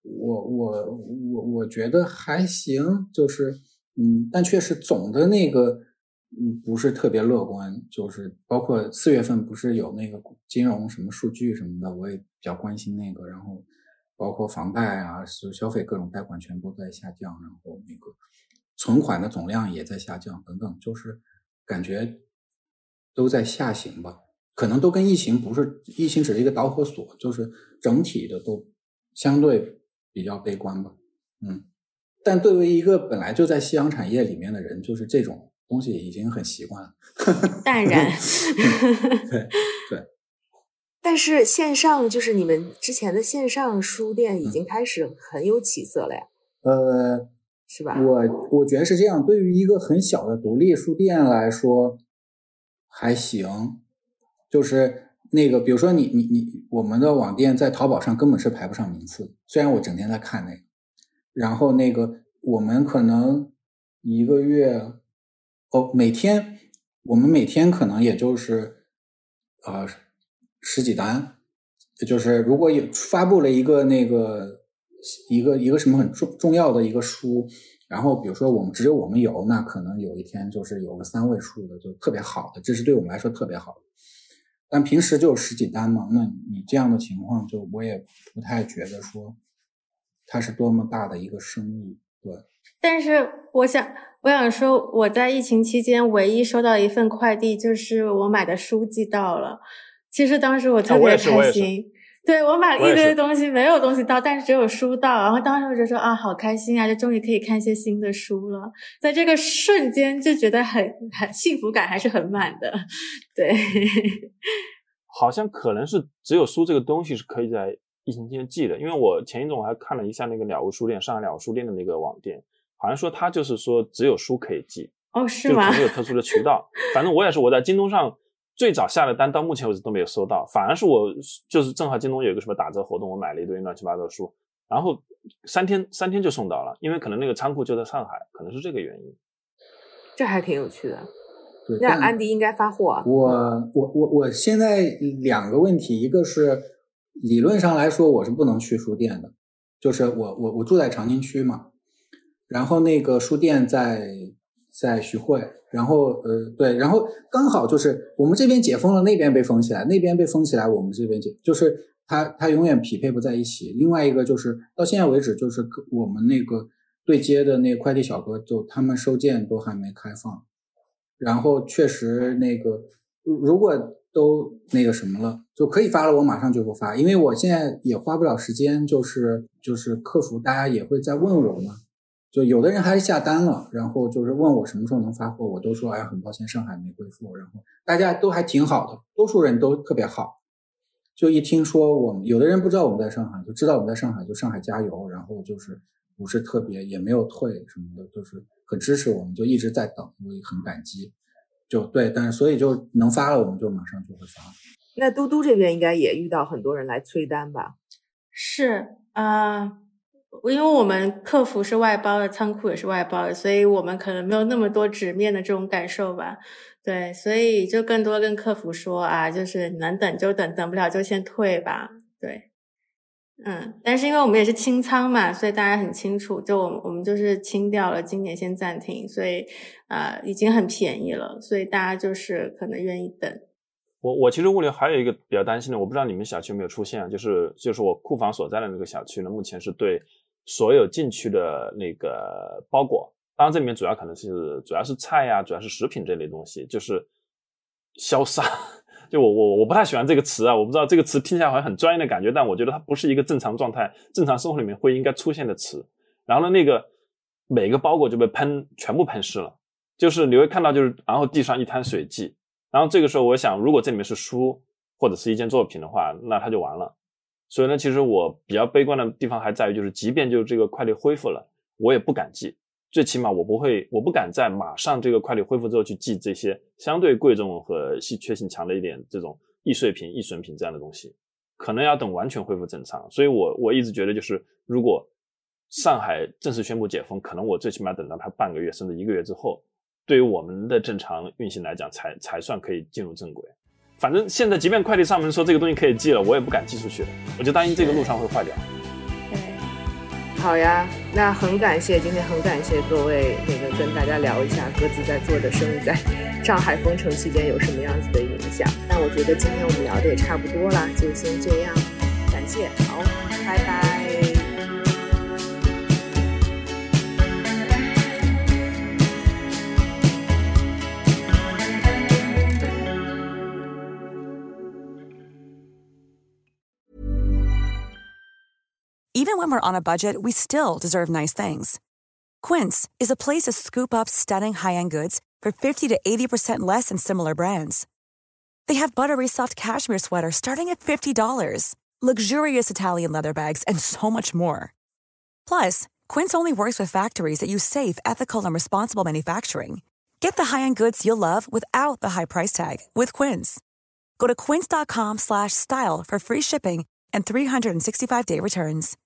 我觉得还行，就是但确实总的那个不是特别乐观，就是包括4月份不是有那个金融什么数据什么的，我也比较关心那个，然后包括房贷啊，就消费各种贷款全部在下降，然后那个存款的总量也在下降等等，就是感觉都在下行吧，可能都跟疫情只是一个导火索，就是整体的都相对比较悲观吧。但对于一个本来就在夕阳产业里面的人，就是这种东西已经很习惯了， 淡然。 对。 但是线上就是你们之前的线上书店已经开始很有起色了呀。是吧？ 我觉得是这样，对于一个很小的独立书店来说还行，就是那个比如说我们的网店在淘宝上根本是排不上名次，虽然我整天在看那个，然后那个我们可能一个月我们每天可能也就是十几单，就是如果有发布了一个那个一个什么很重要的一个书，然后比如说只有我们有，那可能有一天就是有个3位数的，就特别好的，这是对我们来说特别好的。但平时就有十几单嘛，那你这样的情况，就我也不太觉得说它是多么大的一个生意。对。 但是我想说，我在疫情期间唯一收到一份快递，就是我买的书寄到了。其实当时我特别开心。对，我买了一堆东西，没有东西到，但是只有书到，然后当时我就说啊，好开心啊，就终于可以看一些新的书了。在这个瞬间就觉得很幸福感还是很满的。对， 好像可能是只有书这个东西是可以在疫情期间寄的，因为我前一阵我还看了一下那个鸟屋书店，上海鸟屋书店的那个网店，好像说它就是说只有书可以寄。 哦，是吗？ 就可能有特殊的渠道。反正我也是，我在京东上最早下的单到目前为止都没有收到，反而是我就是正好京东有一个什么打折活动，我买了一堆乱七八糟的书，然后三天就送到了，因为可能那个仓库就在上海，可能是这个原因。 这还挺有趣的。那安迪应该发货啊。 我现在2个问题，一个是理论上来说我是不能去书店的，就是我住在长宁区嘛，然后那个书店在徐汇，然后对，然后刚好就是我们这边解封了，那边被封起来，那边被封起来，我们这边就是它永远匹配不在一起。另外一个就是到现在为止，就是我们那个对接的那个快递小哥，就他们收件都还没开放。然后确实那个如果都那个什么了，就可以发了，我马上就不发，因为我现在也花不了时间，就是客服大家也会在问我嘛。就有的人还是下单了，然后就是问我什么时候能发货，我都说哎，很抱歉，上海没恢复。然后大家都还挺好的，多数人都特别好。就一听说我们有的人不知道我们在上海，就知道我们在上海，就上海加油，然后就是不是特别也没有退什么的，就是很支持我们，就一直在等，我也很感激。就对，但是所以就能发了，我们就马上就会发。 那嘟嘟这边应该也遇到很多人来催单吧？ 是因为我们客服是外包的，仓库也是外包的，所以我们可能没有那么多直面的这种感受吧。对，所以就更多跟客服说啊，就是能等就等，等不了就先退吧。对，但是因为我们也是清仓嘛，所以大家很清楚，就我们就是清掉了，今年先暂停，所以已经很便宜了，所以大家就是可能愿意等。 我其实物流还有一个比较担心的，我不知道你们小区有没有出现，就是我库房所在的那个小区呢，目前是对所有进去的那个包裹，当然这里面主要是菜呀，主要是食品这类东西，就是消杀。就我不太喜欢这个词啊，我不知道这个词听起来好像很专业的感觉，但我觉得它不是一个正常状态、正常生活里面会应该出现的词。然后呢，那个每个包裹就被全部喷湿了，就是你会看到然后地上一滩水迹。然后这个时候我想，如果这里面是书或者是一件作品的话，那它就完了。所以呢，其实我比较悲观的地方还在于，就是即便就这个快递恢复了，我也不敢寄，最起码我不敢在马上这个快递恢复之后去寄这些相对贵重和稀缺性强的一点这种易碎品、易损品这样的东西，可能要等完全恢复正常。所以我一直觉得，就是如果上海正式宣布解封，可能我最起码等到它半个月甚至1个月之后， 对于我们的正常运行来讲才算可以进入正轨。反正现在即便快递上门说这个东西可以寄了，我也不敢寄出去了，我就担心这个路上会坏掉。 好呀，那今天很感谢各位跟大家聊一下各自在做的生意在上海封城期间有什么样子的影响。那我觉得今天我们聊的也差不多了，就先这样，感谢，好，拜拜。 Even when we're on a budget, we still deserve nice things. Quince is a place to scoop up stunning high-end goods for 50 to 80% less than similar brands. They have buttery soft cashmere sweaters starting at $50, luxurious Italian leather bags, and so much more. Plus, Quince only works with factories that use safe, ethical, and responsible manufacturing. Get the high-end goods you'll love without the high price tag with Quince. Go to quince.com/style for free shipping and 365-day returns.